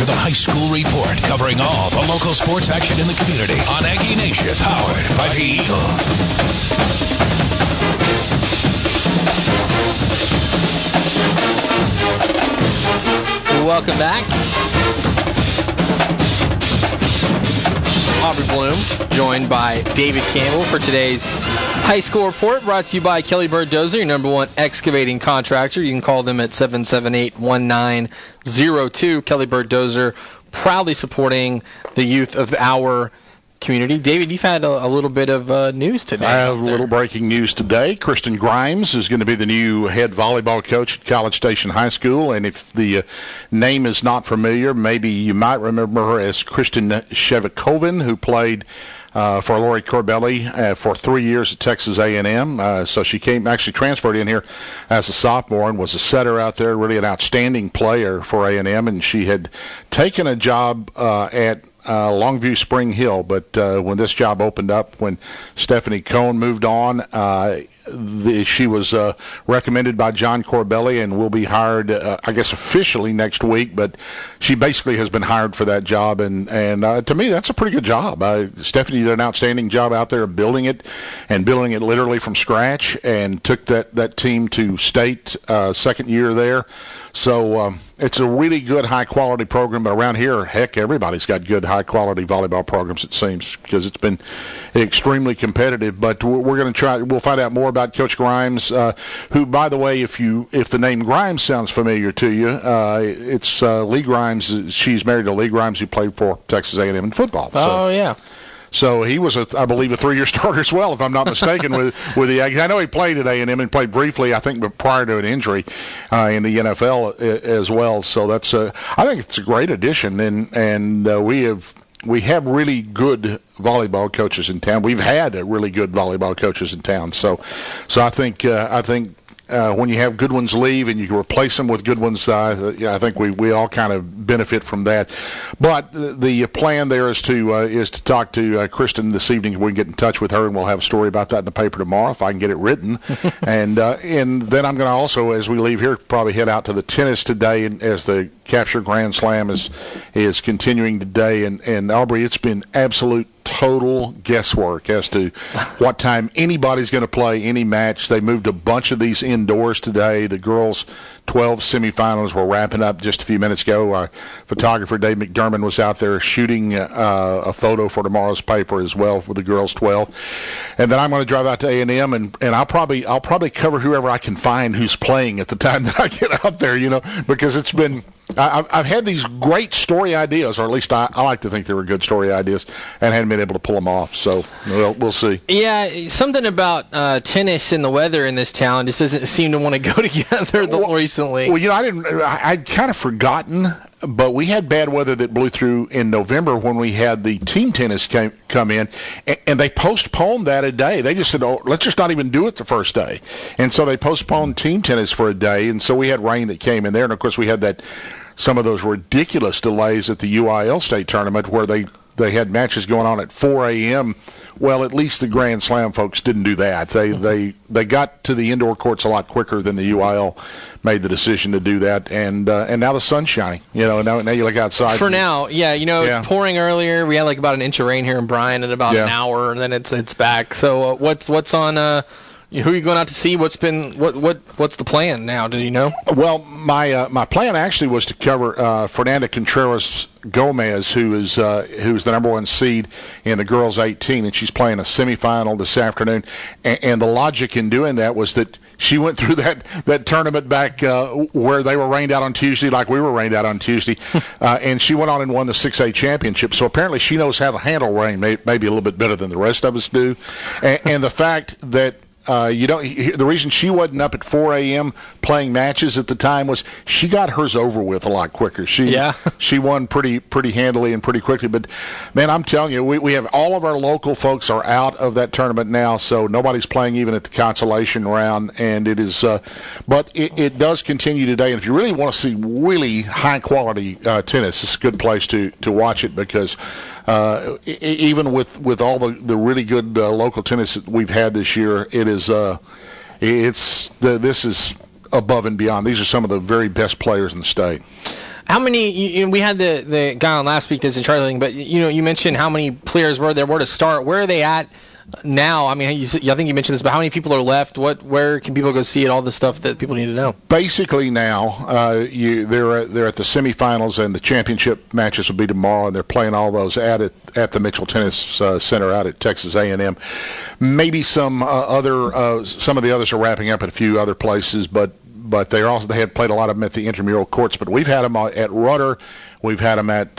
for the high school report, covering all the local sports action in the community on Aggie Nation, powered by the Eagle. Welcome back. Aubrey Bloom, joined by David Campbell for today's high school report, brought to you by Kelly Bird Dozer, your number one excavating contractor. You can call them at 778-1902. Kelly Bird Dozer, proudly supporting the youth of our community. David, you've had a little bit of news today. I have a little breaking news today. Kristen Grimes is going to be the new head volleyball coach at College Station High School, and if the name is not familiar, maybe you might remember her as Kristen Shevikoven, who played for Lori Corbelli for 3 years at Texas A&M. So she actually transferred in here as a sophomore and was a setter out there, really an outstanding player for A&M, and she had taken a job at Longview Spring Hill, but when this job opened up, when Stephanie Cohn moved on, she was recommended by John Corbelli and will be hired, I guess, officially next week, but she basically has been hired for that job, and to me, that's a pretty good job. Stephanie did an outstanding job out there building it literally from scratch, and took that team to state second year there. So it's a really good, high-quality program. But around here, heck, everybody's got good, high-quality volleyball programs, it seems, because it's been extremely competitive. But we're going to try. We'll find out more about Coach Grimes, who, by the way, if the name Grimes sounds familiar to you, it's Lee Grimes. She's married to Lee Grimes, who played for Texas A&M in football. Oh, yeah. So he was, I believe, a 3-year starter as well, if I'm not mistaken, with the Aggies. I know he played at A&M and played briefly, I think, but prior to an injury in the NFL as well. So that's, I think it's a great addition, and we have really good volleyball coaches in town. We've had really good volleyball coaches in town. So I think when you have good ones leave and you can replace them with good ones, I think we all kind of benefit from that. But the plan there is to talk to Kristen this evening. We can get in touch with her, and we'll have a story about that in the paper tomorrow if I can get it written. and then I'm going to also, as we leave here, probably head out to the tennis today, and as the Capture Grand Slam is continuing today. And Aubrey, it's been absolute total guesswork as to what time anybody's going to play any match. They moved a bunch of these indoors today. The girls' 12 semifinals were wrapping up just a few minutes ago. Photographer Dave McDermott was out there shooting a photo for tomorrow's paper as well for the girls' 12. And then I'm going to drive out to A&M, and I'll probably cover whoever I can find who's playing at the time that I get out there, because it's been – I've had these great story ideas, or at least I like to think they were good story ideas, and hadn't been able to pull them off. So we'll see. Yeah, something about tennis and the weather in this town just doesn't seem to want to go together recently. Well, I'd kind of forgotten, but we had bad weather that blew through in November when we had the team tennis come in, and they postponed that a day. They just said, let's just not even do it the first day. And so they postponed team tennis for a day, and so we had rain that came in there. And, of course, we had some of those ridiculous delays at the UIL state tournament where they had matches going on at 4 a.m. Well, at least the Grand Slam folks didn't do that. They got to the indoor courts a lot quicker than the UIL made the decision to do that. And now the sun's shining. Now you look outside. For now, yeah. It's pouring earlier. We had about an inch of rain here in Bryan in about an hour, and then it's back. So what's on? Who are you going out to see? What's the plan now? Do you know? Well, my plan actually was to cover Fernanda Contreras Gomez, who's the number one seed in the girls 18, and she's playing a semifinal this afternoon. And the logic in doing that was that she went through that tournament back where they were rained out on Tuesday, like we were rained out on Tuesday, and she went on and won the 6A championship. So apparently she knows how to handle rain, maybe a little bit better than the rest of us do. And the fact that the reason she wasn't up at 4 a.m. playing matches at the time was she got hers over with a lot quicker. She won pretty handily and pretty quickly. But, man, I'm telling you, we have all of our local folks are out of that tournament now, so nobody's playing even at the consolation round. And it is, but it does continue today. And if you really want to see really high-quality tennis, it's a good place to watch it because even with all the really good local tennis that we've had this year, this is above and beyond. These are some of the very best players in the state. How many? We had the guy on last week that's in charge of thing, but you mentioned how many players were there were to start. Where are they at now? I mean, I think you mentioned this, but how many people are left? Where can people go see it? All the stuff that people need to know. Basically, now they're at the semifinals, and the championship matches will be tomorrow, and they're playing all those at the Mitchell Tennis Center out at Texas A&M. Maybe some of the others are wrapping up at a few other places, but they had played a lot of them at the intramural courts. But we've had them at Rudder, we've had them at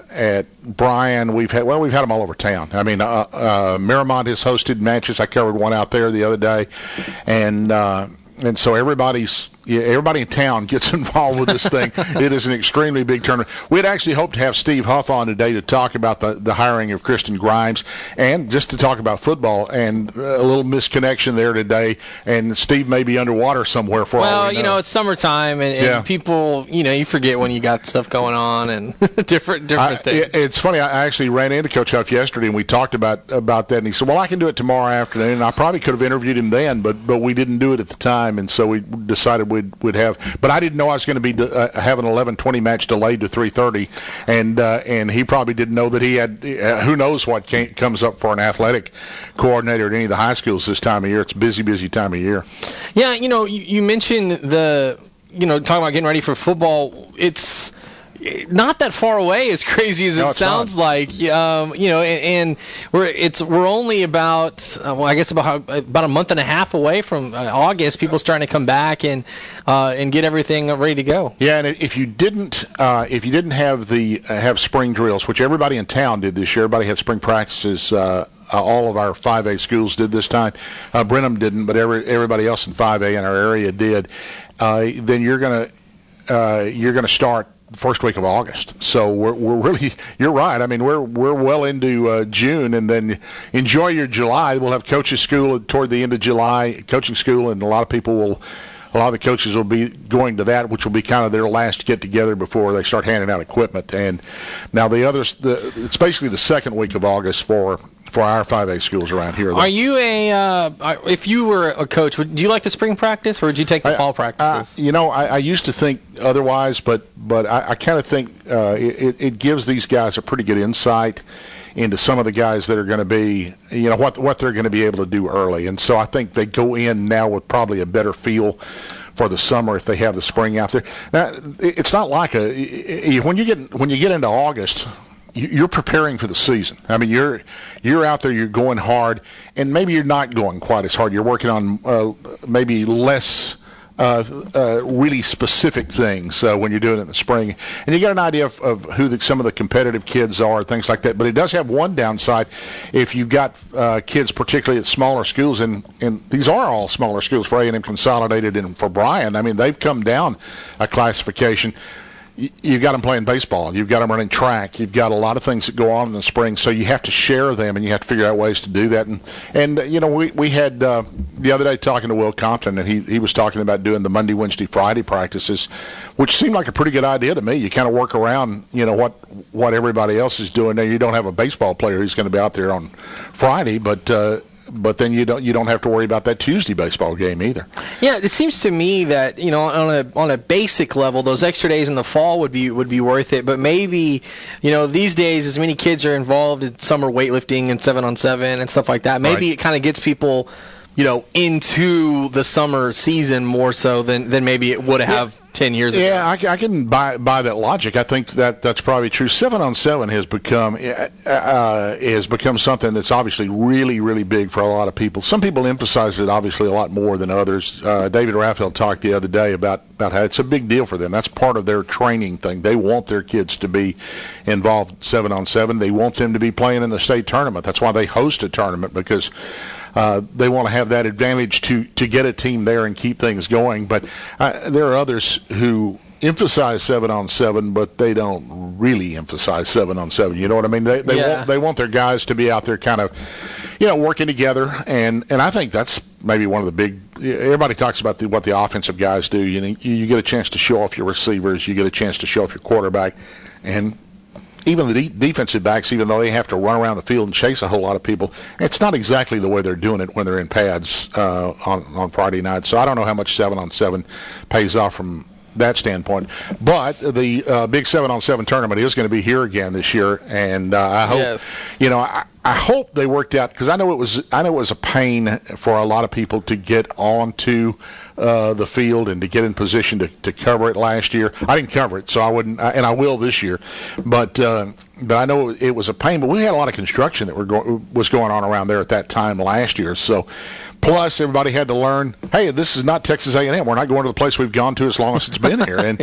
Bryan, we've had them all over town. I mean, Miramont has hosted matches. I covered one out there the other day, and so everybody in town gets involved with this thing. It is an extremely big tournament. We'd actually hoped to have Steve Huff on today to talk about the hiring of Kristen Grimes and just to talk about football, and a little misconnection there today, and Steve may be underwater somewhere for all we know. It's summertime, and people, you forget when you got stuff going on and different things. It's funny, I actually ran into Coach Huff yesterday, and we talked about that, and he said, well, I can do it tomorrow afternoon, and I probably could have interviewed him then, but we didn't do it at the time, and so we decided we'd have, but I didn't know I was going to be have an 11:20 match delayed to 3:30, and he probably didn't know that he had. Who knows what comes up for an athletic coordinator at any of the high schools this time of year? It's a busy time of year. Yeah, you mentioned talking about getting ready for football. It's not that far away, as crazy as it sounds like, and we're only about about a month and a half away from August. People starting to come back and get everything ready to go. Yeah, and if you didn't have spring drills, which everybody in town did this year, everybody had spring practices. All of our 5A schools did this time. Brenham didn't, but everybody else in 5A in our area did. Then you're gonna start first week of August. So we're really, you're right. I mean, we're well into June, and then enjoy your July. We'll have coaches school toward the end of July, coaching school, and a lot of the coaches will be going to that, which will be kind of their last get together before they start handing out equipment. And now it's basically the second week of August for our 5A schools around here. Are you if you were a coach, do you like the spring practice, or would you take the fall practices? I used to think otherwise, but I kind of think it gives these guys a pretty good insight into some of the guys that are going to be, what they're going to be able to do early. And so I think they go in now with probably a better feel for the summer if they have the spring out there. Now, it's not like when you get into August, you're preparing for the season. I mean, you're out there, you're going hard, and maybe you're not going quite as hard. You're working on maybe less really specific things when you're doing it in the spring. And you get an idea of who some of the competitive kids are, things like that. But it does have one downside. If you've got kids, particularly at smaller schools, and these are all smaller schools for A&M Consolidated and for Bryan. I mean, they've come down a classification. You've got them playing baseball. You've got them running track. You've got a lot of things that go on in the spring, so you have to share them, and you have to figure out ways to do that. And we had the other day talking to Will Compton, and he was talking about doing the Monday, Wednesday, Friday practices, which seemed like a pretty good idea to me. You kind of work around, what everybody else is doing. Now, you don't have a baseball player who's going to be out there on Friday, but then you don't have to worry about that Tuesday baseball game either. Yeah, it seems to me that on a basic level, those extra days in the fall would be worth it. But maybe these days, as many kids are involved in summer weightlifting and 7-on-7 and stuff like that, maybe it kind of gets people into the summer season more so than maybe it would have 10 years ago. Yeah, I can buy that logic. I think that's probably true. 7-on-7 has become something that's obviously really, really big for a lot of people. Some people emphasize it obviously a lot more than others. David Raphael talked the other day about how it's a big deal for them. That's part of their training thing. They want their kids to be involved 7-on-7. They want them to be playing in the state tournament. That's why they host a tournament, because they want to have that advantage to get a team there and keep things going. But there are others who emphasize 7-on-7, but they don't really emphasize 7-on-7. You know what I mean? They want their guys to be out there kind of, working together. And I think that's maybe one of the big. Everybody talks about what the offensive guys do. You get a chance to show off your receivers. You get a chance to show off your quarterback, and even the defensive backs, even though they have to run around the field and chase a whole lot of people, it's not exactly the way they're doing it when they're in pads on Friday night. So I don't know how much 7-on-7 pays off from that standpoint. But the big 7-on-7 tournament is going to be here again this year, and I hope I hope they worked out, because I know it was a pain for a lot of people to get onto the field and to get in position to cover it last year. I didn't cover it, so I wouldn't, and I will this year. But I know it was a pain. But we had a lot of construction that was going on around there at that time last year. So, plus everybody had to learn, hey, this is not Texas A&M. We're not going to the place we've gone to as long as it's been here. And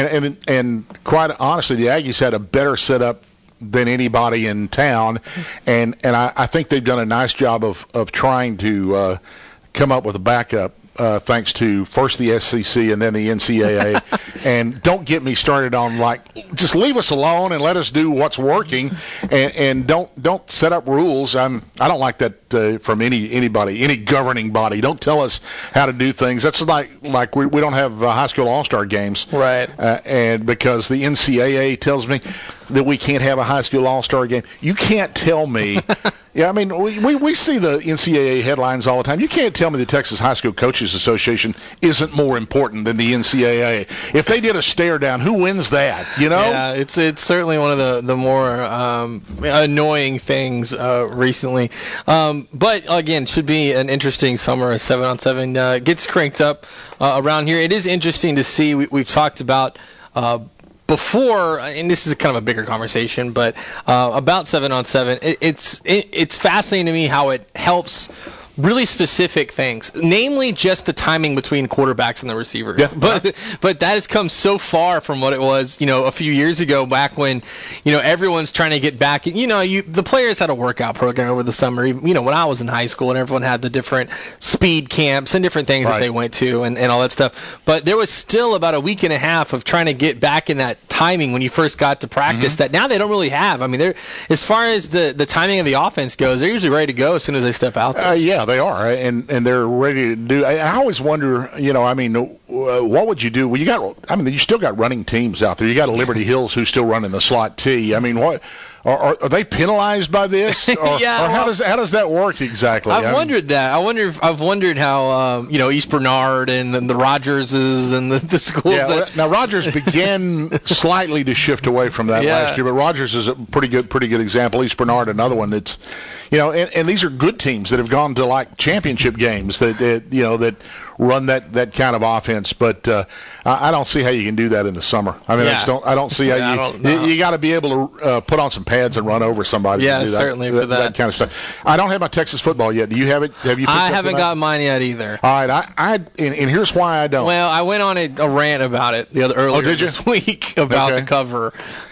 and quite honestly, the Aggies had a better setup than anybody in town, and I think they've done a nice job of trying to come up with a backup, thanks to first the SEC and then the NCAA. And don't get me started on, just leave us alone and let us do what's working, and don't set up rules. I don't like that from anybody, any governing body. Don't tell us how to do things. That's like we don't have high school all-star games, right? And because the NCAA tells me that we can't have a high school all-star game. You can't tell me. Yeah, I mean, we see the NCAA headlines all the time. You can't tell me the Texas High School Coaches Association isn't more important than the NCAA. If they did a stare down, who wins that? You know? Yeah, it's certainly one of the more annoying things recently. But again, should be an interesting summer. 7-on-7 gets cranked up around here. It is interesting to see. We've talked about before, and this is kind of a bigger conversation, but about 7-on-7, it's fascinating to me how it helps really specific things, namely just the timing between quarterbacks and the receivers. Yeah. But that has come so far from what it was, a few years ago, back when, everyone's trying to get back. The players had a workout program over the summer. When I was in high school, and everyone had the different speed camps and different things that they went to and all that stuff. But there was still about a week and a half of trying to get back in that timing when you first got to practice that now they don't really have. I mean, they're, as far as the timing of the offense goes, they're usually ready to go as soon as they step out there. Yeah, they are, and they're ready to do. I always wonder, what would you do? Well, you still got running teams out there. You got a Liberty Hills who's still running the slot T. I mean, what? Are they penalized by this, or how does that work exactly? I've wondered that. I've wondered how East Bernard and the Rogerses and the schools. Yeah, now Rogers began slightly to shift away from that last year, but Rogers is a pretty good example. East Bernard, another one that's, and these are good teams that have gone to championship games that run that kind of offense, but I don't see how you can do that in the summer. I mean, I don't see how you got to be able to put on some pads and run over somebody. Yeah, to do certainly for that kind of stuff. I don't have my Texas football yet. Do you have it? Have you? I haven't got mine yet either. All right, and here's why I don't. Well, I went on a rant about it earlier this week about the cover,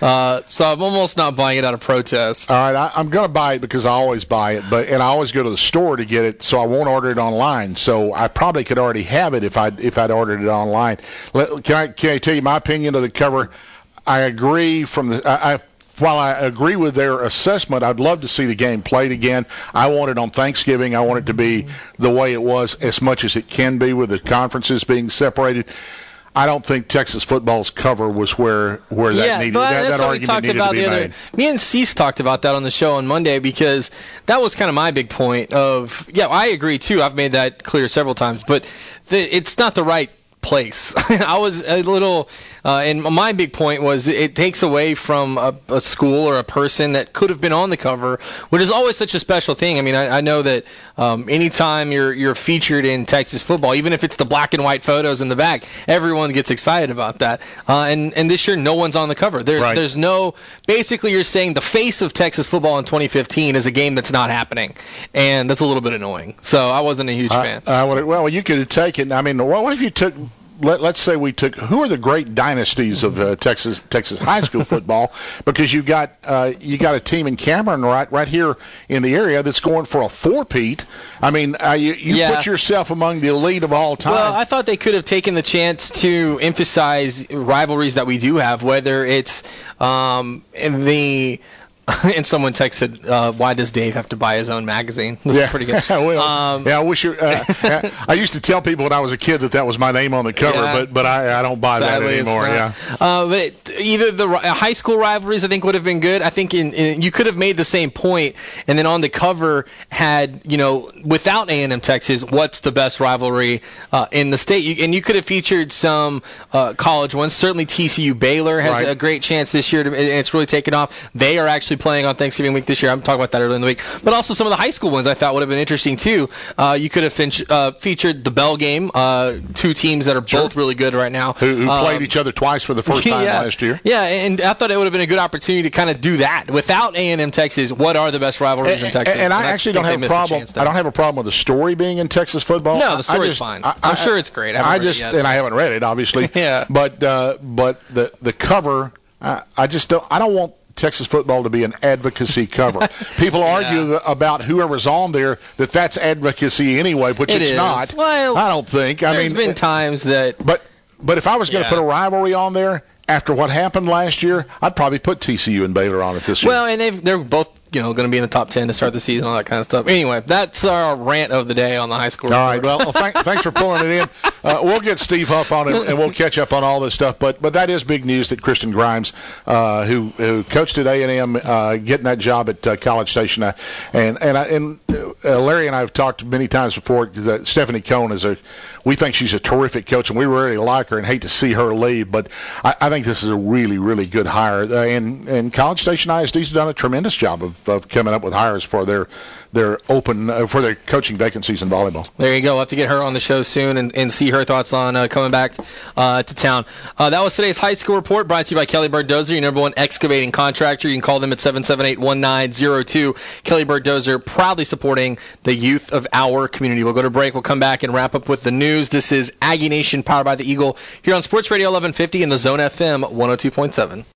so I'm almost not buying it out of protest. All right, I'm going to buy it because I always buy it, and I always go to the store to get it, so I won't order it online. So I probably could already have it if I'd ordered it online. Can I tell you my opinion of the cover? I agree while I agree with their assessment, I'd love to see the game played again. I want it on Thanksgiving. I want it to be the way it was as much as it can be with the conferences being separated. I don't think Texas football's cover was where that needed. That argument needed to be made. Me and Cease talked about that on the show on Monday because that was kind of my big point of, I agree too. I've made that clear several times, but it's not the right place. I was a little, and my big point was it takes away from a school or a person that could have been on the cover, which is always such a special thing. I mean, I know that anytime you're featured in Texas football, even if it's the black and white photos in the back, everyone gets excited about that. And this year, no one's on the cover. There's no. Basically, you're saying the face of Texas football in 2015 is a game that's not happening, and that's a little bit annoying. So I wasn't a huge fan. Well, you could have taken. I mean, what if you took? Let's say we took, who are the great dynasties of Texas high school football? Because you got a team in Cameron right here in the area that's going for a four-peat. I mean, you put yourself among the elite of all time. Well, I thought they could have taken the chance to emphasize rivalries that we do have, whether it's in the And someone texted, "Why does Dave have to buy his own magazine?" That's pretty good. I wish I used to tell people when I was a kid that was my name on the cover, but I don't buy Sadly, that anymore. Yeah. But either the high school rivalries, I think, would have been good. I think you could have made the same point, and then on the cover had, without A&M Texas, what's the best rivalry in the state? And you could have featured some college ones. Certainly TCU Baylor has a great chance this year, and it's really taken off. They are actually playing on Thanksgiving week this year. I'm talking about that earlier in the week. But also some of the high school ones I thought would have been interesting too. You could have featured the Bell game, two teams that are both really good right now. Who played each other twice for the first time last year. Yeah, and I thought it would have been a good opportunity to kind of do that. Without A&M Texas, what are the best rivalries in Texas? And I actually don't have a problem. I don't have a problem with the story being in Texas football. No, the story's fine. I'm sure it's great. I haven't read it, obviously. Yeah. But the cover, I don't want Texas football to be an advocacy cover. People argue about whoever's on there that's advocacy anyway, which it's not. Well, I don't think. There's been times that. But if I was going to put a rivalry on there after what happened last year, I'd probably put TCU and Baylor on it this year. Well, and they're both going to be in the top 10 to start the season, all that kind of stuff. Anyway, that's our rant of the day on the high school. All right. Well, thanks for pulling it in. We'll get Steve Huff on it, and we'll catch up on all this stuff. But that is big news that Kristen Grimes, who coached at A&M, getting that job at College Station. And Larry and I have talked many times before that Stephanie Cohn we think she's a terrific coach, and we really like her and hate to see her leave. But I think this is a really, really good hire. And College Station ISD's done a tremendous job of coming up with hires for their open for their coaching vacancies in volleyball. There you go. We'll have to get her on the show soon and see her thoughts on coming back to town. That was today's High School Report, brought to you by Kelly Bird Dozer, your number one excavating contractor. You can call them at 778-1902. Kelly Bird Dozer, proudly supporting the youth of our community. We'll go to break. We'll come back and wrap up with the news. This is Aggie Nation, powered by the Eagle, here on Sports Radio 1150 and the Zone FM 102.7.